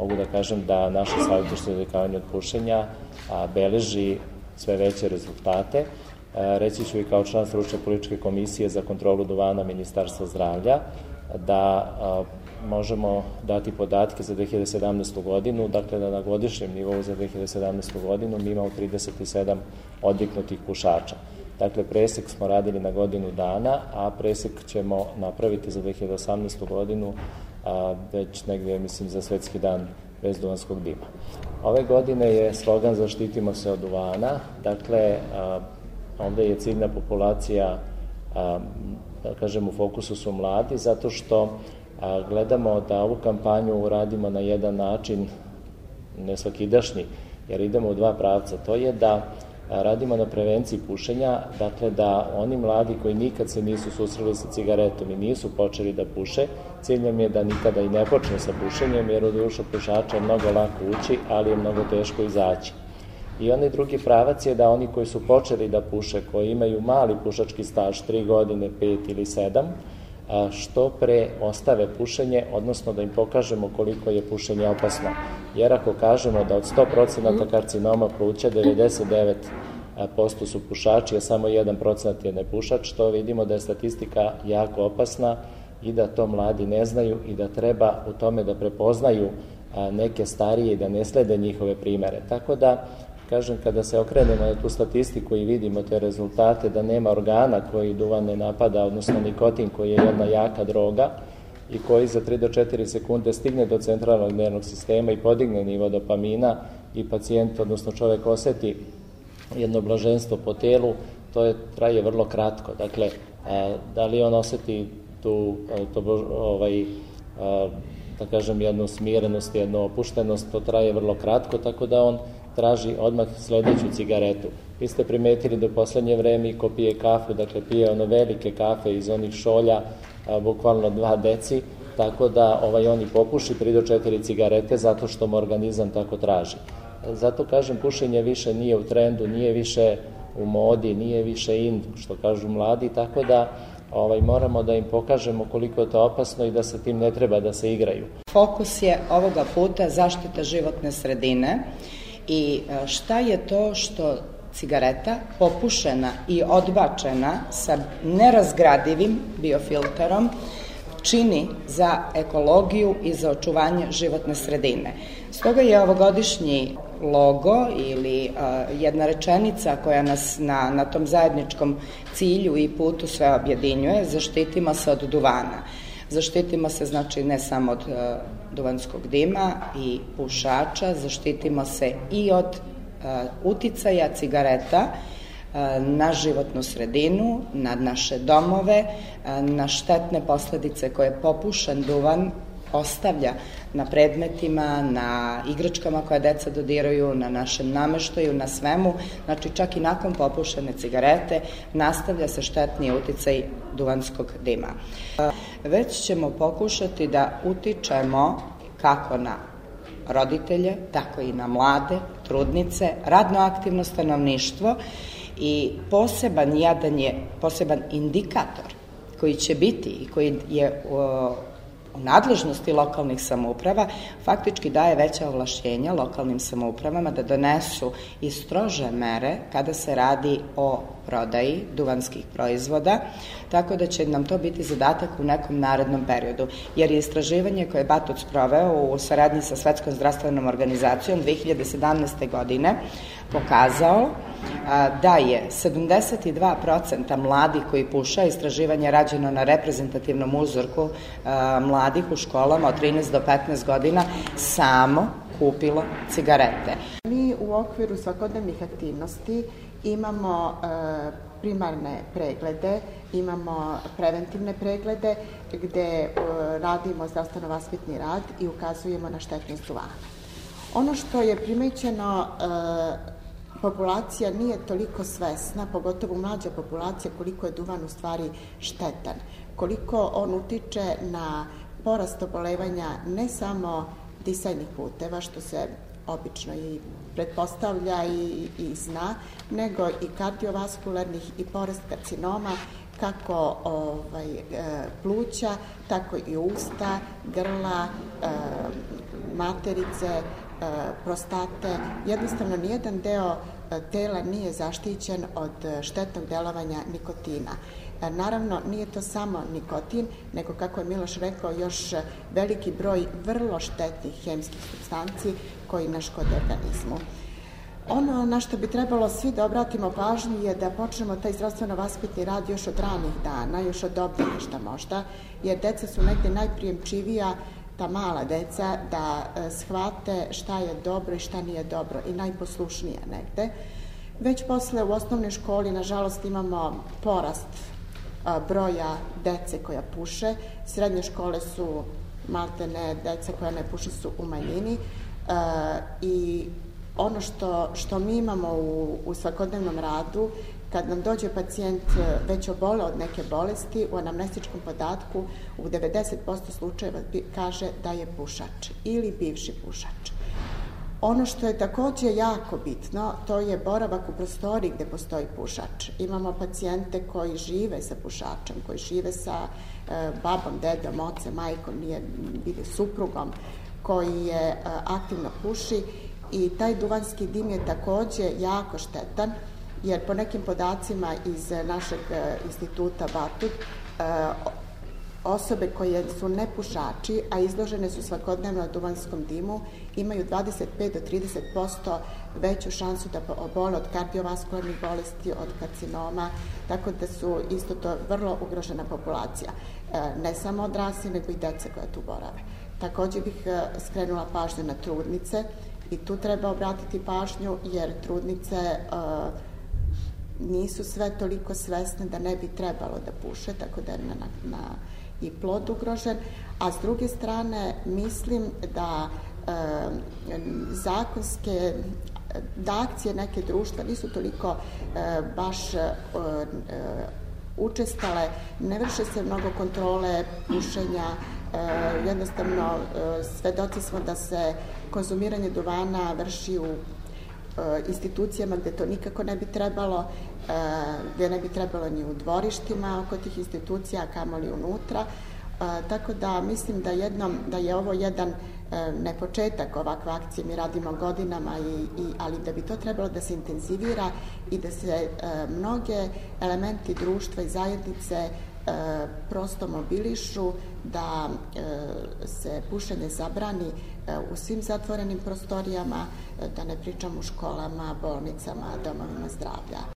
mogu da kažem da naše savjetovalište za odvikavanje od pušenja beleži sve veće rezultate. Reći ću i kao član stručne političke komisije za kontrolu duvana Ministarstva zdravlja da možemo dati podatke za 2017. godinu, dakle da na godišnjem nivou za 2017. godinu mi imamo 37 odviknutih pušača. Dakle, presek smo radili na godinu dana, a presek ćemo napraviti za 2018. godinu već negdje, mislim, za svetski dan bez duvanskog dima. Ove godine je slogan Zaštitimo se od duvana, dakle, ovde je ciljna populacija, da kažem, u fokusu su mladi, zato što gledamo da ovu kampanju uradimo na jedan način nesvakidašnji, jer idemo u dva pravca. To je da radimo na prevenciji pušenja, dakle da oni mladi koji nikad se nisu susreli sa cigaretom i nisu počeli da puše, ciljem je da nikada i ne počne sa pušenjem, jer u dušu pušača je mnogo lako ući, ali je mnogo teško izaći. I onaj drugi pravac je da oni koji su počeli da puše, koji imaju mali pušački staž, 3 godine, 5 ili 7, što pre ostave pušenje, odnosno da im pokažemo koliko je pušenje opasno. Jer ako kažemo da od 100% karcinoma pluća 99% su pušači, a samo 1% je nepušač, to vidimo da je statistika jako opasna i da to mladi ne znaju i da treba u tome da prepoznaju neke starije i da ne slede njihove primere. Tako da, kažem, kada se okrenemo na tu statistiku i vidimo te rezultate da nema organa koji duvan ne napada, odnosno nikotin koji je jedna jaka droga i koji za 3 do 4 sekunde stigne do centralnog nervnog sistema i podigne nivo dopamina i pacijent, odnosno čovek oseti jedno blaženstvo po telu, to traje vrlo kratko. Dakle, da li on oseti da kažem, jednu smirenost, jednu opuštenost, to traje vrlo kratko, tako da on traži odmah sledeću cigaretu. Vi ste primetili da u poslednje vreme i ko pije kafu, dakle pije ono velike kafe iz onih šolja, bukvalno 2 deci, tako da on i popuši 3 do 4 cigarete zato što mu organizam tako traži. Zato kažem, pušenje više nije u trendu, nije više u modi, nije više in, što kažu mladi, tako da moramo da im pokažemo koliko je to opasno i da sa tim ne treba da se igraju. Fokus je ovoga puta zaštita životne sredine i šta je to što cigareta popušena i odbačena sa nerazgradivim biofilterom čini za ekologiju i za očuvanje životne sredine. Stoga je ovogodišnji logo ili jedna rečenica koja nas na tom zajedničkom cilju i putu sve objedinjuje, zaštitimo se od duvana. Zaštitimo se, znači, ne samo od duvanskog dima i pušača, zaštitimo se i od uticaja cigareta na životnu sredinu, na naše domove, na štetne posledice koje popušen duvan ostavlja na predmetima, na igračkama koje deca dodiraju, na našem nameštaju, na svemu. Znači, čak i nakon popušene cigarete nastavlja se štetni uticaj duvanskog dima. Već ćemo pokušati da utičemo kako na roditelje, tako i na mlade, trudnice, radno aktivno stanovništvo i poseban indikator koji će biti i koji je u nadležnosti lokalnih samouprava, faktički daje veća ovlašćenja lokalnim samoupravama da donesu i strože mere kada se radi o prodaji duvanskih proizvoda, tako da će nam to biti zadatak u nekom narednom periodu. Jer je istraživanje koje je Batoc proveo u saradnji sa Svetskom zdravstvenom organizacijom 2017. godine pokazao da je 72% mladih koji puša, istraživanje rađeno na reprezentativnom uzorku mladih u školama od 13 do 15 godina, samo kupilo cigarete. Mi u okviru svakodnevnih aktivnosti imamo primarne preglede, imamo preventivne preglede gde radimo zdravstveno-vaspitni rad i ukazujemo na štetnost duvana. Ono što je primećeno, populacija nije toliko svesna, pogotovo mlađa populacija, koliko je duvan u stvari štetan, koliko on utiče na porast obolevanja ne samo disajnih puteva, što se obično i pretpostavlja i zna, nego i kardiovaskularnih i porast karcinoma, kako pluća, tako i usta, grla, materice, prostate, jednostavno nijedan deo tela nije zaštićen od štetnog delovanja nikotina. Naravno, nije to samo nikotin, nego, kako je Miloš rekao, još veliki broj vrlo štetnih hemijskih supstanci koji ne škode organizmu. Ono na što bi trebalo svi da obratimo pažnju je da počnemo taj zdravstveno-vaspitni rad još od ranih dana, još od obdaništa možda, jer deca su negde najprijemčivija, ta mala deca, da shvate šta je dobro i šta nije dobro i najposlušnija negde. Već posle u osnovnoj školi, nažalost, imamo porast broja dece koja puše. Srednje škole su maltene, deca koja ne puše su u manjini i ono što mi imamo u svakodnevnom radu, kad nam dođe pacijent već obole od neke bolesti, u anamnestičkom podatku u 90% slučajeva kaže da je pušač ili bivši pušač. Ono što je takođe jako bitno, to je boravak u prostoriji gde postoji pušač. Imamo pacijente koji žive sa pušačem, koji žive sa babom, dedom, ocem, majkom, suprugom, koji je aktivno puši, i taj duvanski dim je takođe jako štetan, jer po nekim podacima iz našeg instituta Batut, osobe koje su nepušači, a izložene su svakodnevno duvanskom dimu, imaju 25 do 30% veću šansu da obole od kardiovaskularnih bolesti, od karcinoma, tako da su isto to vrlo ugrožena populacija. Ne samo odrasli, nego i deca koja tu borave. Takođe bih skrenula pažnju na trudnice i tu treba obratiti pažnju, jer trudnice nisu sve toliko svesne da ne bi trebalo da puše, tako da je i plod ugrožen, a s druge strane mislim da da akcije neke društva nisu toliko baš učestale, ne vrše se mnogo kontrole pušenja, jednostavno svedoci smo da se konzumiranje duvana vrši u institucijama gde to nikako ne bi trebalo, gde ne bi trebalo ni u dvorištima oko tih institucija, a kamoli unutra. Tako da mislim da je ovo jedan ne početak ovakve akcije, mi radimo godinama, ali da bi to trebalo da se intenzivira i da se mnoge elementi društva i zajednice prosto mobilišu, da se pušenje zabrani u svim zatvorenim prostorijama, da ne pričam u školama, bolnicama, domovima zdravlja.